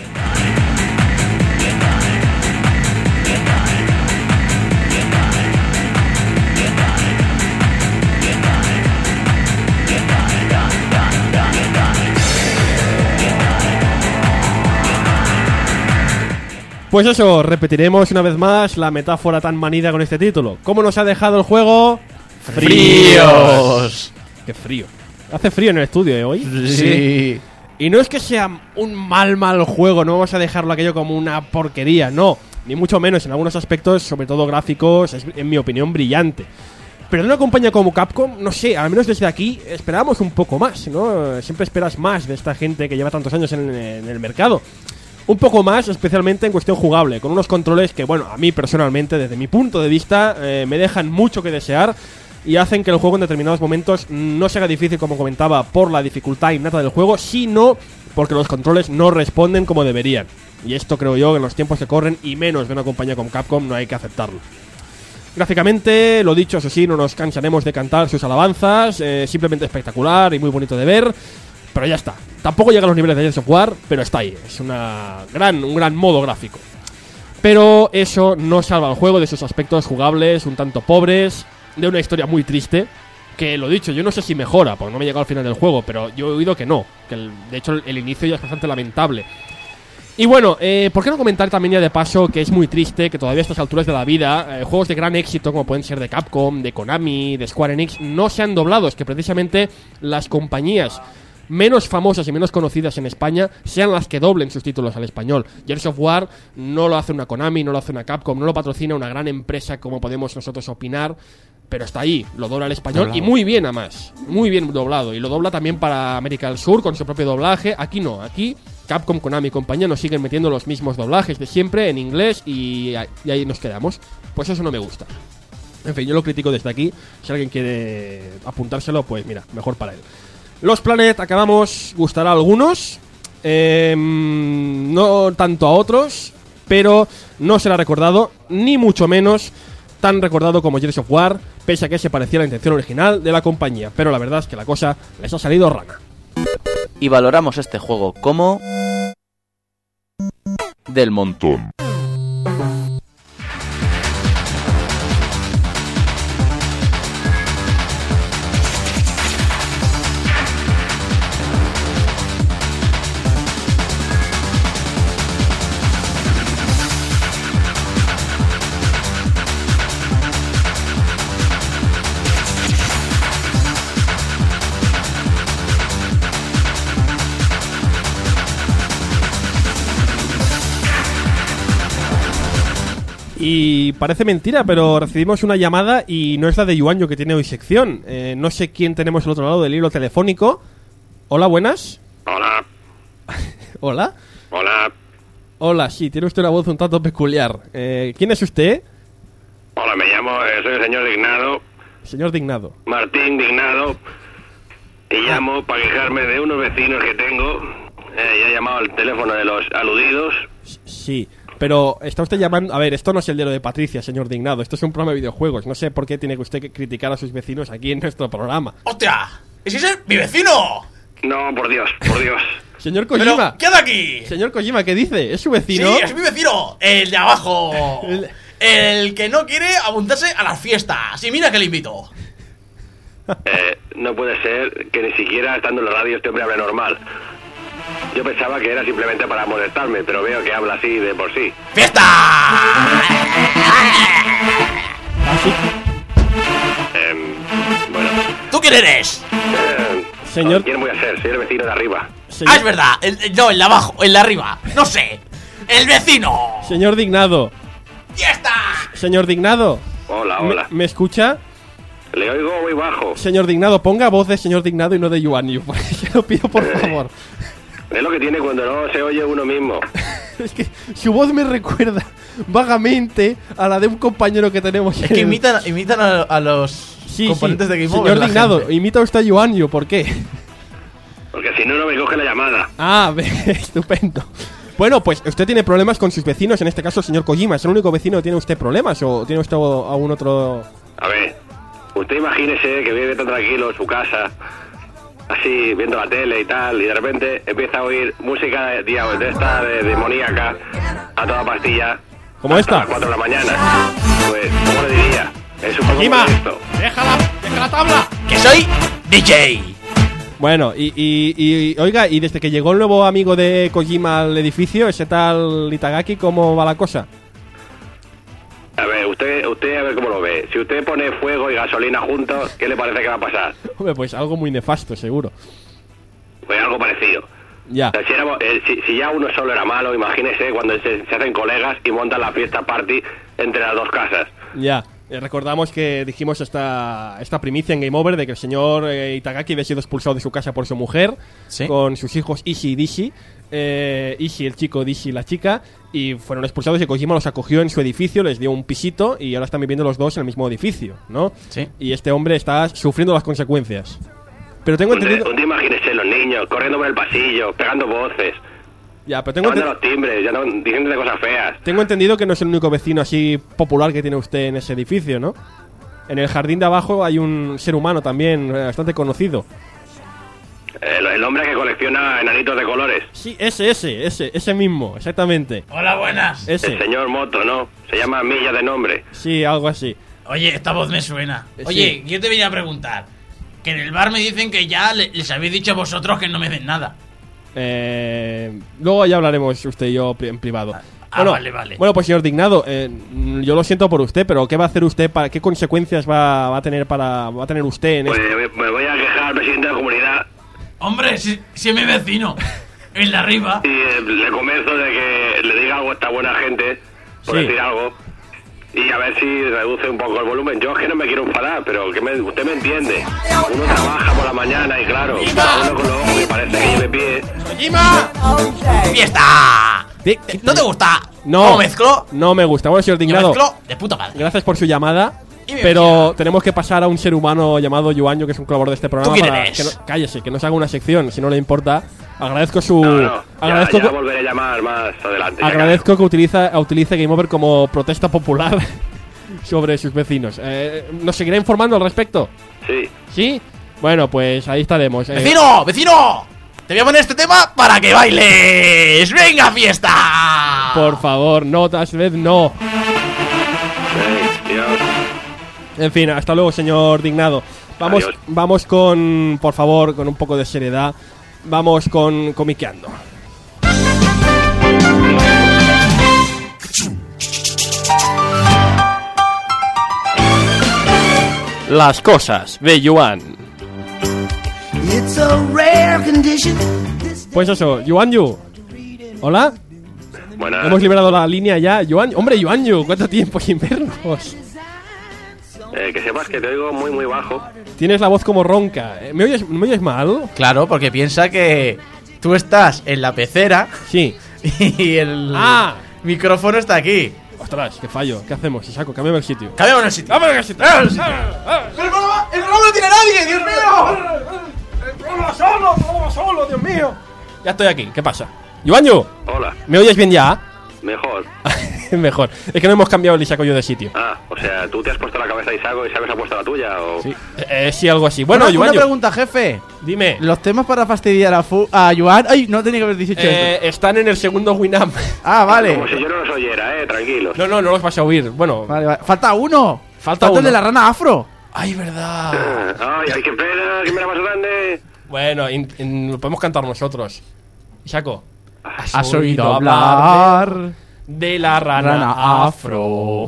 Pues eso, repetiremos una vez más la metáfora tan manida con este título. ¿Cómo nos ha dejado el juego? ¡Fríos! ¡Qué frío! Hace frío en el estudio, hoy. Sí. Y no es que sea un mal juego, no vamos a dejarlo aquello como una porquería, no. Ni mucho menos, en algunos aspectos, sobre todo gráficos, es en mi opinión brillante. Pero de una compañía como Capcom, no sé, al menos desde aquí esperábamos un poco más, ¿no? Siempre esperas más de esta gente que lleva tantos años en el mercado. Un poco más, especialmente en cuestión jugable, con unos controles que, bueno, a mí personalmente, desde mi punto de vista, me dejan mucho que desear y hacen que el juego en determinados momentos no se haga difícil, como comentaba, por la dificultad innata del juego, sino porque los controles no responden como deberían. Y esto creo yo que en los tiempos que corren, y menos de una compañía como Capcom, no hay que aceptarlo. Gráficamente, lo dicho, eso sí, no nos cansaremos de cantar sus alabanzas, simplemente espectacular y muy bonito de ver. Pero ya está. Tampoco llega a los niveles de Gears of War, pero está ahí. Es un gran modo gráfico. Pero eso no salva al juego de sus aspectos jugables, un tanto pobres, de una historia muy triste. Que lo dicho, yo no sé si mejora, porque no me he llegado al final del juego, pero yo he oído que no. De hecho, el inicio ya es bastante lamentable. Y bueno, ¿por qué no comentar también ya de paso que es muy triste que todavía a estas alturas de la vida juegos de gran éxito como pueden ser de Capcom, de Konami, de Square Enix no sean doblados, que precisamente las compañías menos famosas y menos conocidas en España sean las que doblen sus títulos al español. Gears of War no lo hace una Konami, no lo hace una Capcom, no lo patrocina una gran empresa como podemos nosotros opinar, pero está ahí, lo dobla al español y muy bien además, muy bien doblado, y lo dobla también para América del Sur con su propio doblaje. Aquí no, aquí Capcom, Konami y compañía nos siguen metiendo los mismos doblajes de siempre en inglés y ahí nos quedamos. Pues eso no me gusta. En fin, yo lo critico desde aquí. Si alguien quiere apuntárselo, pues mira, mejor para él. Los Planet, acabamos, gustará a algunos, no tanto a otros, pero no será recordado, ni mucho menos tan recordado como Gears of War, pese a que se parecía a la intención original de la compañía. Pero la verdad es que la cosa les ha salido rana. Y valoramos este juego como del montón. Y parece mentira, pero recibimos una llamada y no es la de Yuanyo que tiene hoy sección. No sé quién tenemos al otro lado del hilo telefónico. Hola, buenas. Hola. Hola. Hola. Hola, sí, tiene usted una voz un tanto peculiar. ¿Quién es usted? Hola, me llamo, soy el señor Dignado. Señor Dignado. Martín Dignado. Y llamo para quejarme de unos vecinos que tengo. Ya he llamado al teléfono de los aludidos. Sí, pero está usted llamando... A ver, esto no es el de lo de Patricia, señor Dignado. Esto es un programa de videojuegos. No sé por qué tiene usted que criticar a sus vecinos aquí en nuestro programa. ¡Hostia! ¡Ese es mi vecino! No, por Dios, por Dios. Señor Kojima. ¿Pero qué hace aquí? Señor Kojima, ¿qué dice? ¿Es su vecino? Sí, es mi vecino. El de abajo. El que no quiere apuntarse a las fiestas. Y mira que le invito. No puede ser que ni siquiera estando en la radio este hombre hable normal. Yo pensaba que era simplemente para molestarme, pero veo que habla así de por sí. ¡Fiesta! Bueno. ¿Tú quién eres? Señor... ¿Quién voy a ser? Soy el vecino de arriba. Ah, es verdad. No, el de abajo, el de arriba. No sé. ¡El vecino! Señor Dignado. ¡Fiesta! Señor Dignado. Hola, hola. ¿Me escucha? Le oigo muy bajo. Señor Dignado, ponga voz de señor Dignado y no de Yuanyu. Se lo pido, por favor. Es lo que tiene cuando no se oye uno mismo. Es que su voz me recuerda vagamente a la de un compañero que tenemos. Es que imitan a los componentes de Game Over. Señor Dignado, imita usted a Yuanyu, ¿por qué? Porque si no, no me coge la llamada. Ah, estupendo. Bueno, pues usted tiene problemas con sus vecinos, en este caso el señor Kojima. ¿Es el único vecino que tiene usted problemas o tiene usted algún otro...? A ver, usted imagínese que vive tan tranquilo en su casa, así, viendo la tele y tal, y de repente empieza a oír música de esta demoníaca a toda pastilla. ¿Como esta? A las 4 de la mañana. Pues, ¿cómo le diría? Es un poco Kojima, molesto. deja la tabla. ¡Que soy DJ! Bueno, y oiga, y desde que llegó el nuevo amigo de Kojima al edificio, ese tal Itagaki, ¿cómo va la cosa? A ver, usted a ver cómo lo ve. Si usted pone fuego y gasolina juntos, ¿qué le parece que va a pasar? Hombre, pues algo muy nefasto, seguro. Pues algo parecido. Ya. O sea, si ya uno solo era malo, imagínese cuando se hacen colegas y montan la fiesta party entre las dos casas. Ya. Recordamos que dijimos esta primicia en Game Over de que el señor Itagaki había sido expulsado de su casa por su mujer, ¿sí?, con sus hijos Ishii y Dishi. Ishii el chico, Dishi la chica, y fueron expulsados y Kojima los acogió en su edificio, les dio un pisito y ahora están viviendo los dos en el mismo edificio, ¿no? Sí. Y este hombre está sufriendo las consecuencias. Pero tengo entendido... Un día imagínese los niños corriendo por el pasillo, pegando voces. Ya, pero tengo los timbres, diciéndole cosas feas. Tengo entendido que no es el único vecino así popular que tiene usted en ese edificio, ¿no? En el jardín de abajo hay un ser humano también bastante conocido. El hombre que colecciona enanitos de colores. Sí, ese mismo, exactamente. Hola, buenas. Ese. El señor Moto, ¿no? Se llama Milla de nombre. Sí, algo así. Oye, esta voz me suena. Oye, yo te venía a preguntar. Que en el bar me dicen que ya les habéis dicho a vosotros que no me den nada. Luego ya hablaremos usted y yo en privado. Bueno, vale. Bueno, pues señor Dignado, yo lo siento por usted, pero ¿qué va a hacer usted? ¿Qué consecuencias va a tener usted en Pues esto? me voy a quejar al presidente de la comunidad Hombre, si es mi vecino. El de arriba. y le convenzo de que le diga algo a esta buena gente, por Sí. decir algo, y a ver si reduce un poco el volumen. Yo es que no me quiero enfadar, pero usted me entiende. Uno trabaja por la mañana y claro, uno con los ojos que parece que lleve pie. ¡Fiesta! ¿No te gusta? No, ¿Cómo mezclo? no me gusta. Bueno, señor Yo Dignado, mezclo de puta madre. gracias por su llamada. Y me Pero voy tenemos que pasar a un ser humano llamado Yuanyo, que es un colaborador de este programa. ¿Tú quién para eres? cállese, que nos haga una sección, si no le importa. Agradezco su. No, agradezco, ya volveré a llamar más adelante. ya agradezco que utilice Game Over como protesta popular sobre sus vecinos. ¿Nos seguirá informando al respecto? Sí. ¿Sí? Bueno, pues ahí estaremos. ¡Vecino! ¡Vecino! Te voy a poner este tema para que bailes. ¡Venga, fiesta! Por favor, no, esta vez no. Dios. En fin, hasta luego, señor Dignado. Adiós. Vamos con, por favor, con un poco de seriedad. Vamos con Comiqueando. Las cosas de Yuan. Pues eso, Yuanyu. Hola. Buenas. Hemos liberado la línea ya. Yuan, hombre, Yuanyu, ¿cuánto tiempo sin vernos? Que sepas que te oigo muy, muy bajo. Tienes la voz como ronca. ¿Me oyes mal? Claro, porque piensa que tú estás en la pecera Sí. y el micrófono está aquí. Ostras, qué fallo. ¿Qué hacemos? Saco, cámbiame el sitio. Cambiamos el sitio. ¡Cámbiame el sitio! ¡El programa no tiene nadie, Dios mío! ¡El programa solo, Dios mío! Ya estoy aquí, ¿qué pasa? Yuanyu, Hola. ¿me oyes bien ya? Mejor. Mejor. Es que no hemos cambiado el Isaco yo de sitio. Ah, o sea, ¿tú te has puesto la cabeza de Isaco y Isaco se ha puesto la tuya? ¿O? Sí, sí, algo así. Bueno, una Yuanyu, pregunta, jefe. dime. Los temas para fastidiar a Yuan. Ay, no tenía que haber dicho esto. Están en el segundo Winamp. Ah, vale. Como si yo no los oyera, tranquilos. No los vas a oír. Bueno, Vale. Falta uno. Falta el uno. de la rana afro. ¡ay, verdad! Ay, qué pena más grande. Bueno, lo podemos cantar nosotros. Isaco, ¿Has oído hablar de la rana afro?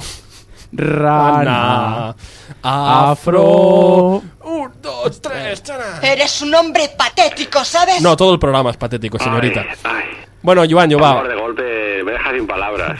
Rana afro. 1, 2, 3, chana. Eres un hombre patético, ¿sabes? No, todo el programa es patético, señorita. Ay, Bueno, Yuanyu, va. amor, de golpe me dejas sin palabras.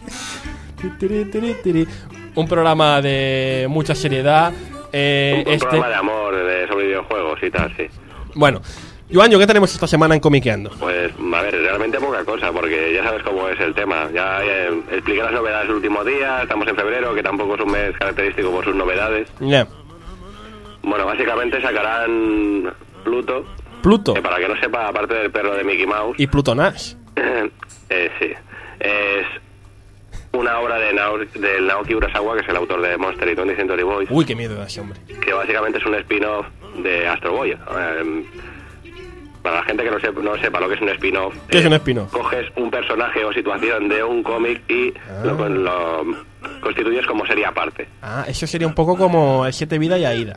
Un programa de mucha seriedad. Un programa de amor sobre videojuegos y tal, sí. Bueno, Yuanyu, ¿qué tenemos esta semana en Comiqueando? Pues, a ver, realmente poca cosa, porque ya sabes cómo es el tema. Ya expliqué las novedades el último día, estamos en febrero, que tampoco es un mes característico por sus novedades. Ya. Bueno, básicamente sacarán Pluto, Pluto que para que no sepa, aparte del perro de Mickey Mouse, y Plutonash. sí, es una obra del Naoki Urasawa, que es el autor de Monster y 20th Century Boys, Uy, qué miedo da ese hombre. que básicamente es un spin-off de Astro Boy. Para la gente que no sepa lo que es un spin-off, ¿Qué es un spin-off? coges un personaje o situación de un cómic y lo constituyes como serie aparte. Ah, eso sería un poco como el 7 Vida y Aida.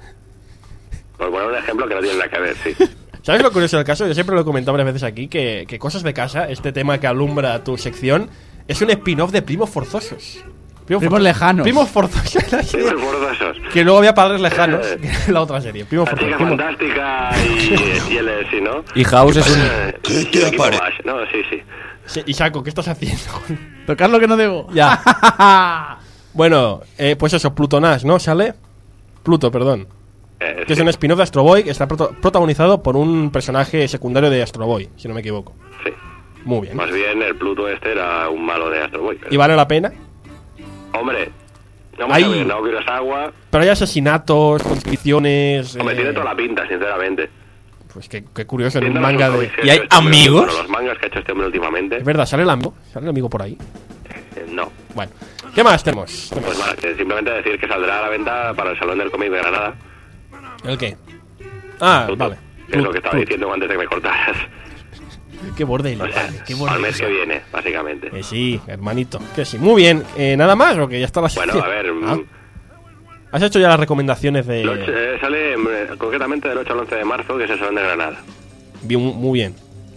Por poner un ejemplo que no tiene nada que ver, sí. ¿Sabes lo curioso del caso? Yo siempre lo he comentado varias veces aquí, que Cosas de Casa, este tema que alumbra tu sección, es un spin-off de Primos Forzosos. Primos lejanos. Primos Forzosos, la serie. Primos Forzosos. Que luego había Padres Lejanos, que es la otra serie. Primos La chica Forzosos. fantástica y él sí, ¿no? Y House es un... Y el equipo Bash. No, sí. Sí, Isaco, ¿qué estás haciendo? Tocar lo que no debo. Ya. Bueno, pues eso, Plutonash, ¿no? ¿Sale? Pluto, perdón. Que sí. es un spin-off de Astro Boy que está protagonizado por un personaje secundario de Astro Boy, si no me equivoco. Sí. Muy bien. Más bien el Pluto este era un malo de Astro Boy. ¿Y vale la pena? Hombre, vamos Ahí. a ver, Naoki Urasawa. Pero hay asesinatos, conscripciones... Hombre, tiene toda la pinta, sinceramente. Pues qué curioso, en un Viendo los manga de... cómics que ¿Y ha hay hecho este hombre, amigos? bueno, los mangas que ha hecho este hombre últimamente. Es verdad, sale el amigo por ahí. No. Bueno, ¿qué más tenemos? Pues nada, que simplemente decir que saldrá a la venta para el Salón del Cómic de Granada. ¿El qué? Ah, Pluto, vale. que es lo que estaba diciendo antes de que me cortaras. Qué borde, O sea, qué borde. al mes que viene, básicamente. Sí, hermanito. Que sí. Muy bien. ¿Nada más o que ya está la Bueno, sección? a ver, Ah. ¿Has hecho ya las recomendaciones de...? sale concretamente del 8 al 11 de marzo, que es el Salón de Granada. Muy bien.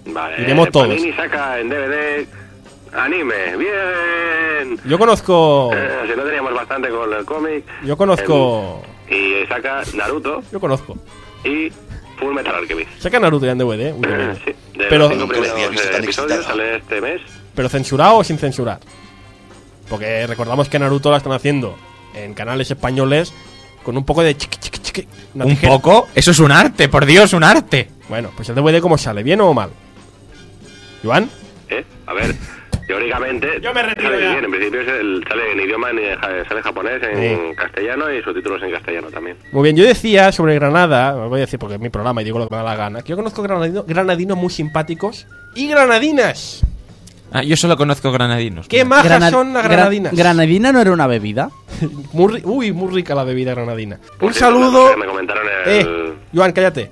Vale. Iremos todos. Panini saca en DVD anime. ¡Bien! Yo conozco... Si no teníamos bastante con el cómic. Yo conozco... Y saca Naruto Yo conozco. y Full Metal Alchemist. Saca Naruto ya en DVD, Uy, qué bien. Sí, de Pero- los 5 Nunca le había primeros visto tan episodios excitado. sale este mes. ¿Pero censurado o sin censurar? Porque recordamos que Naruto la están haciendo en canales españoles con un poco de chiqui, chiqui, chiqui. Una ¿Un tijera. poco? Eso es un arte, por Dios, un arte. Bueno, pues el DVD ¿cómo sale? ¿Bien o mal? ¿Joan? A ver, teóricamente Yo me retiro sale ya. bien. En principio sale en idioma, sale japonés, en castellano y subtítulos en castellano también. Muy bien, yo decía sobre Granada, os voy a decir porque es mi programa y digo lo que me da la gana, que yo conozco granadinos muy simpáticos y granadinas. Ah, yo solo conozco granadinos. ¡Qué majas son las granadinas! ¿Granadina no era una bebida? Muy rica la bebida granadina. Un saludo... Que me comentaron el... Joan, cállate.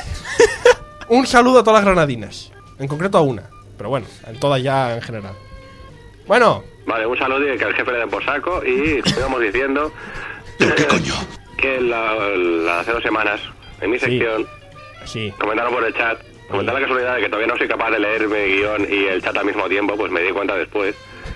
Un saludo a todas las granadinas. En concreto a una. Pero bueno, en todas ya en general. Bueno, Vale, un saludo y que al jefe le den por saco. Y íbamos diciendo ¿Qué coño? que hace 2 semanas, en mi Sí. sección, sí. comentaron por el chat, comentar la casualidad de que todavía no soy capaz de leer mi guión y el chat al mismo tiempo, pues me di cuenta después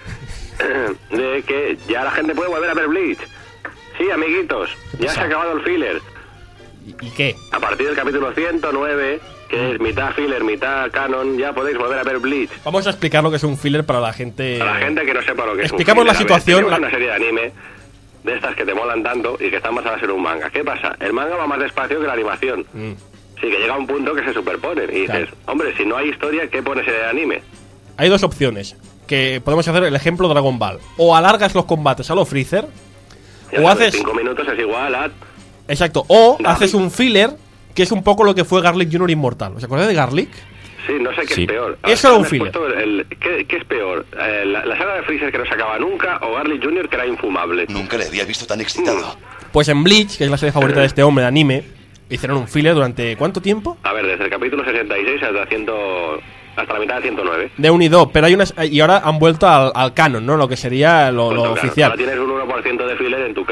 de que ya la gente puede volver a ver Bleach. Sí, amiguitos, ya se ha acabado el filler. ¿Y qué? A partir del capítulo 109, que es mitad filler, mitad canon, ya podéis volver a ver Bleach. Vamos a explicar lo que es un filler para la gente. A la gente que no sepa lo que es un Explicamos filler, la a ver, situación. tenemos una serie de anime de estas que te molan tanto y que están basadas en un manga. ¿Qué pasa? El manga va más despacio que la animación. Sí, que llega a un punto que se superponen. Y dices, hombre, si no hay historia, ¿qué pones en el anime? Hay dos opciones. Que podemos hacer el ejemplo Dragon Ball. O alargas los combates a lo Freezer. Ya O sabes, haces. 5 minutos es igual a... Exacto. O haces un filler. Que es un poco lo que fue Garlic Jr. Inmortal. ¿Os acordáis de Garlic? Sí, no sé qué Sí. es peor. Eso era un me has filler. puesto ¿Qué es peor? ¿La saga de Freezer que no se acaba nunca o Garlic Jr. que era infumable? Nunca le había visto tan excitado. Pues en Bleach, que es la serie favorita de este hombre de anime, hicieron un filler durante ¿cuánto tiempo? A ver, desde el capítulo 66 hasta la mitad de 109. De 1 y 2, pero hay unas. Y ahora han vuelto al canon, ¿no? Lo que sería lo Claro, oficial. ahora tienes un 1% de filler en tu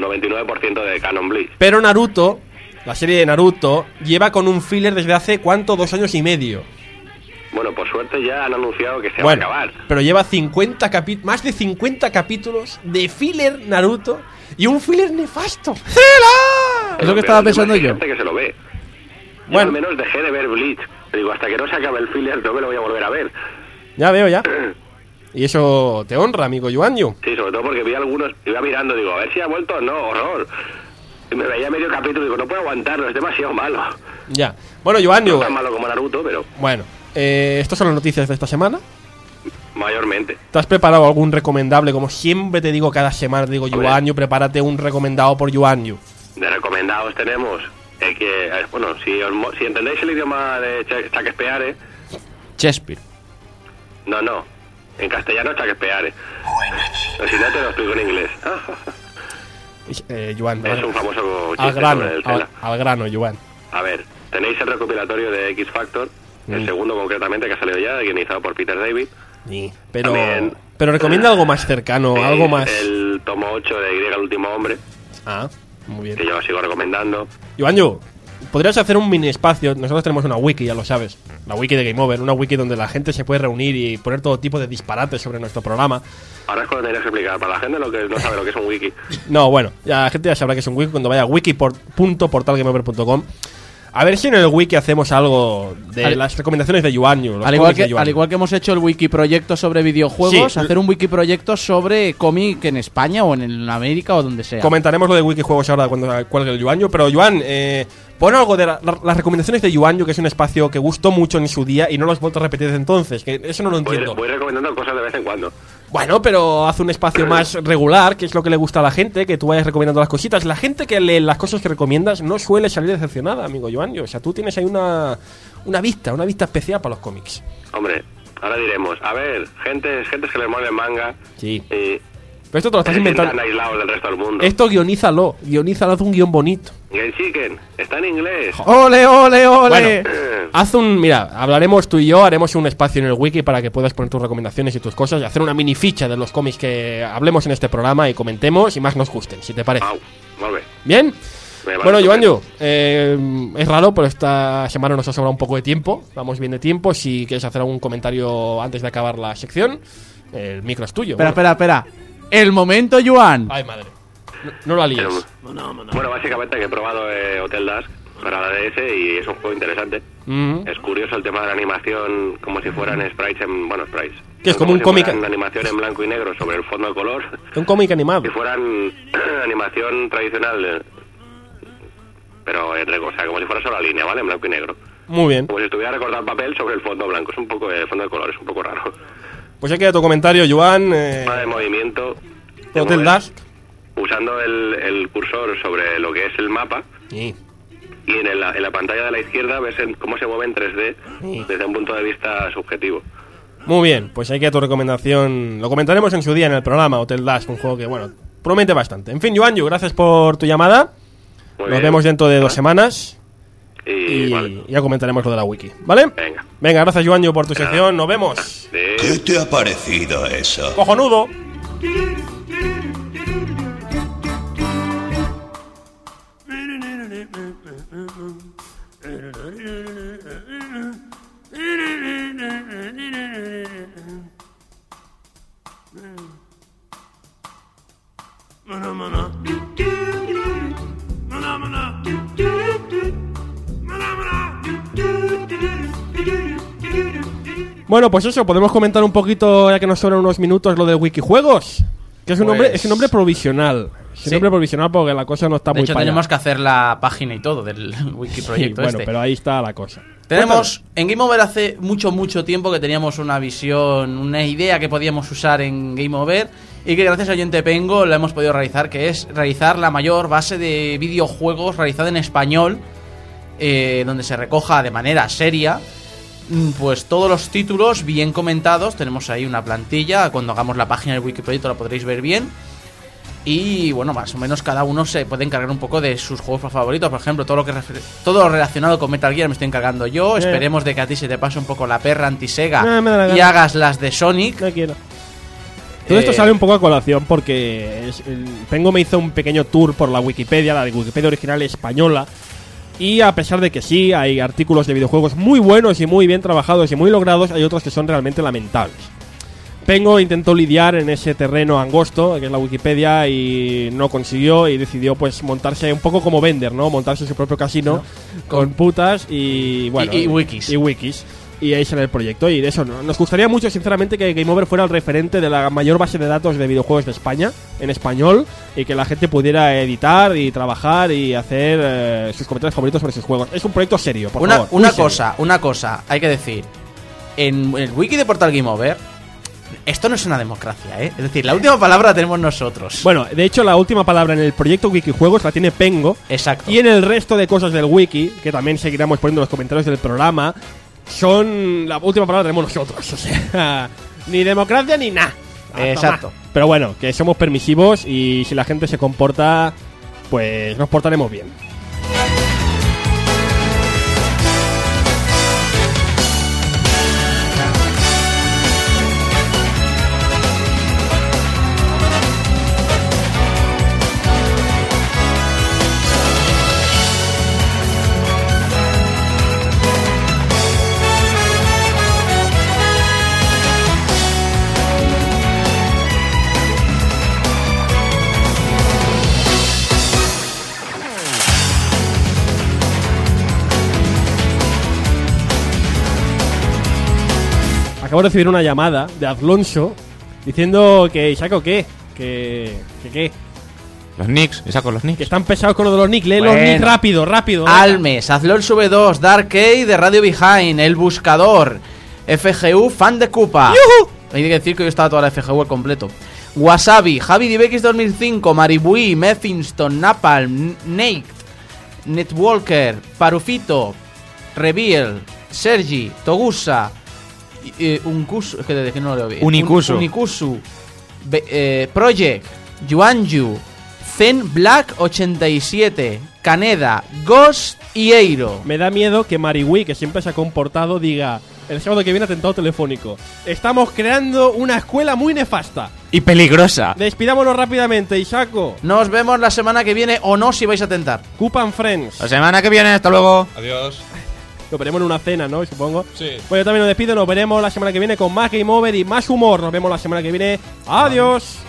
99% de canon Bleach. Pero Naruto, la serie de Naruto, lleva con un filler desde hace ¿cuánto? 2 años y medio. Bueno, por suerte ya han anunciado que se Bueno, va a acabar. pero lleva más de 50 capítulos de filler Naruto y un filler nefasto. ¡Cela! Es lo que estaba pensando Hay yo. gente que se lo ve. Yo Bueno. al menos dejé de ver Bleach. Digo, hasta que no se acabe el filler no me lo voy a volver a ver. Ya veo, ya. Y eso te honra, amigo Yuanyu. Sí, sobre todo porque vi algunos, iba mirando, digo, a ver si ha vuelto o no, horror. Y me veía medio capítulo y digo, no puedo aguantarlo, es demasiado malo. Ya. Bueno, Yuanyu. No tan malo como Naruto, pero Bueno, estas son las noticias de esta semana. mayormente. ¿Te has preparado algún recomendable? Como siempre te digo cada semana, te digo, Yuanyu, prepárate un recomendado por Yuanyu. De recomendados tenemos bueno, si entendéis el idioma de Shakespeare, Shakespeare. no, en castellano Shakespeare. Si no te lo explico en inglés. Yuan, Es un famoso al chiste grano, sobre el Cela. al grano, Yuan. A ver, tenéis el recopilatorio de X Factor, el segundo concretamente que ha salido ya, guionizado por Peter David. Pero, También, pero recomienda algo más cercano, algo Tenéis más. El tomo 8 de Y el último hombre, Ah, muy bien. que yo lo sigo recomendando. Yuanyu, podrías hacer un mini espacio. Nosotros tenemos una wiki, ya lo sabes. La wiki de Game Over, una wiki donde la gente se puede reunir y poner todo tipo de disparates sobre nuestro programa. Ahora es cuando tendrías que explicar para la gente lo que no sabe lo que es un wiki. No, bueno, ya la gente ya sabrá que es un wiki cuando vaya a wiki.portalgameover.com. A ver si en el wiki hacemos algo de las recomendaciones de Yuanyu. Al igual que hemos hecho el wiki proyecto sobre videojuegos, Sí. hacer un wiki proyecto sobre cómic en España o en América o donde sea. Comentaremos lo de Wikijuegos ahora cuando cuelgue el Yuanyu. Pero Yuan, pon algo de las recomendaciones de Yuanyu, que es un espacio que gustó mucho en su día y no lo has vuelto a repetir desde entonces. Que eso no lo entiendo. Voy recomendando cosas de vez en cuando. Bueno, pero haz un espacio más regular, que es lo que le gusta a la gente, que tú vayas recomendando las cositas. La gente que lee las cosas que recomiendas no suele salir decepcionada, amigo Yuanyu. O sea, tú tienes ahí una vista especial para los cómics. Hombre, ahora diremos, a ver, gentes que les mola el manga. Sí. Y Pero esto te lo estás se inventando. sientan aislados del resto del mundo. Esto guionízalo, haz un guión bonito. Genshiken, está en inglés. ¡Ole, ole, ole! Bueno, haz un... Mira, hablaremos tú y yo, haremos un espacio en el wiki para que puedas poner tus recomendaciones y tus cosas y hacer una mini ficha de los cómics que hablemos en este programa y comentemos y más nos gusten, si te parece. Muy bien. ¿Bien? Bueno, Joanjo, es raro, pero esta semana nos ha sobrado un poco de tiempo. Vamos bien de tiempo. Si quieres hacer algún comentario antes de acabar la sección, el micro es tuyo. Espera. El momento, Joan. Ay, madre. No la líes. Bueno, básicamente que he probado Hotel Dusk para la DS y es un juego interesante. Es curioso el tema de la animación, como si fueran sprites sprites. Que es como un cómic. Una animación en blanco y negro sobre el fondo de color. Un cómic animado. Si fueran animación tradicional, pero o sea, como si fuera solo la línea, ¿vale? En blanco y negro. Muy bien. Como si estuviera recortado papel sobre el fondo blanco. Es un poco de fondo de color, es un poco raro. Pues ya queda tu comentario, Joan. De movimiento. Hotel Dusk. Usando el cursor sobre lo que es el mapa. Sí. Y en la pantalla de la izquierda ves cómo se mueve en 3D desde un punto de vista subjetivo. Muy bien, pues ahí queda tu recomendación. Lo comentaremos en su día en el programa Hotel Dusk, un juego que, bueno, promete bastante. En fin, Joanjo, gracias por tu llamada. Nos vemos dentro de 2 semanas. Y vale. Ya comentaremos lo de la wiki, ¿vale? Venga, gracias, Joanjo, por tu sección. Nos vemos. ¿Qué te ha parecido eso? ¡Cojonudo! Bueno, pues eso, podemos comentar un poquito, ya que nos sobran unos minutos, lo de Wikijuegos. Que es un nombre provisional. Es un nombre provisional porque la cosa no está muy De hecho, para tenemos que hacer la página y todo del wiki proyecto bueno, pero ahí está la cosa. Tenemos, en Game Over hace mucho tiempo que teníamos una visión, una idea que podíamos usar en Game Over y que gracias a Oyente Pengo la hemos podido realizar, que es realizar la mayor base de videojuegos realizada en español, donde se recoja de manera seria pues todos los títulos bien comentados. Tenemos ahí una plantilla, cuando hagamos la página del Wikiproyecto la podréis ver bien. Y bueno, más o menos cada uno se puede encargar un poco de sus juegos favoritos. Por ejemplo, todo lo relacionado con Metal Gear me estoy encargando yo. Esperemos de que a ti se te pase un poco la perra anti-Sega y hagas las de Sonic. No quiero. Todo esto sale un poco a colación porque Pengo me hizo un pequeño tour por la Wikipedia, la de Wikipedia original española. Y a pesar de que sí, hay artículos de videojuegos muy buenos y muy bien trabajados y muy logrados, hay otros que son realmente lamentables. Pengo intentó lidiar en ese terreno angosto, que es la Wikipedia, y no consiguió, y decidió pues montarse un poco como Bender, ¿no? Montarse su propio casino con putas y bueno, y wikis. Y wikis. Y ahí sale el proyecto. Y eso, nos gustaría mucho, sinceramente, que Game Over fuera el referente de la mayor base de datos de videojuegos de España, en español, y que la gente pudiera editar y trabajar y hacer sus comentarios favoritos sobre sus juegos. Es un proyecto serio, por favor. Una cosa, hay que decir. En el wiki de Portal Game Over, esto no es una democracia, ¿eh? Es decir, la última palabra la tenemos nosotros. Bueno, de hecho, la última palabra en el proyecto Wikijuegos la tiene Pengo. Exacto. Y en el resto de cosas del wiki, que también seguiremos poniendo en los comentarios del programa, la última palabra tenemos nosotros. O sea, ni democracia ni nada. Exacto. Pero bueno, que somos permisivos y si la gente se comporta, pues nos portaremos bien. Acabo de recibir una llamada de Alonso diciendo que Isaac, ¿qué? ¿Qué? Los nicks, Isaac, los nicks. Que están pesados con lo de los nicks. Lee los nicks rápido. Almes, Azlol Sube 2, Dark Key de Radio Behind, El Buscador, FGU, Fan de Cupa. ¡Yuhu! Hay que decir que hoy estaba toda la FGU al completo. Wasabi, Javi DBX 2005, Maribui, Mephinston, Napalm, Nate, Netwalker, Parufito, Reveal, Sergi, Togusa, Unkusu, es que no lo veo bien. Unikusu, Project, Yuanju, Zen Black 87, Kaneda, Ghost y Eiro. Me da miedo que Mariwi, que siempre se ha comportado, diga el sábado que viene atentado telefónico. Estamos creando una escuela muy nefasta. Y peligrosa. Despidámonos rápidamente, Isako. Nos vemos la semana que viene o no si vais a tentar. Cupan Friends. La semana que viene, hasta luego. Adiós. Lo veremos en una cena, ¿no? Supongo. Sí. Bueno, yo también me despido. Nos veremos la semana que viene con más Game Over y más humor. Nos vemos la semana que viene. Adiós.